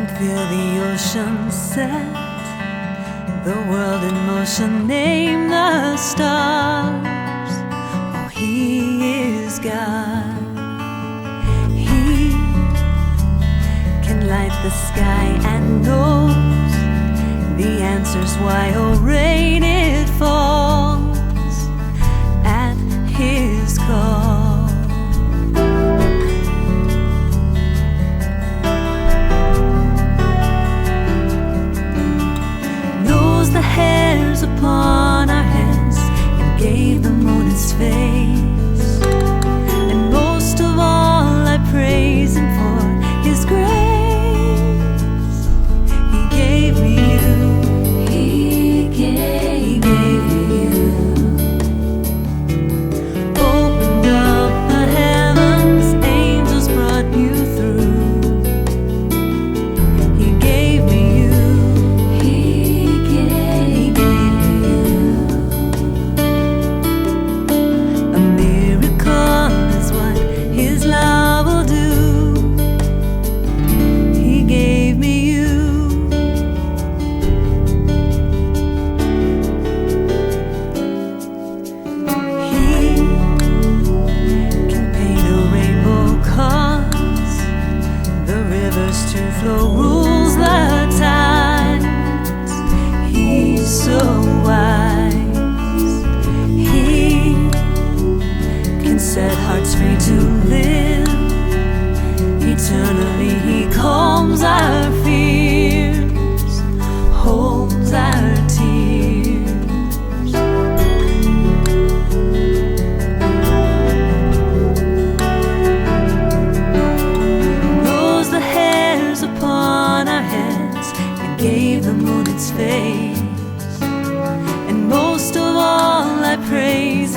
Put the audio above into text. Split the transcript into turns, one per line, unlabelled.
Feel the ocean set, the world in motion, name the stars. Oh, He is God. He can light the sky and knows the answers why, oh, rain it falls at His call. The hairs upon our heads and gave the moon its face. And most of all I praise Him for His grace. He gave me you. He gave me you. Opened up the heavens, angels brought you through. He gave me you. To flow, rules the tides. He's so wise. He can set hearts free to live eternally. He calms our fears, holds our tears. Gave the moon its face, and most of all I praise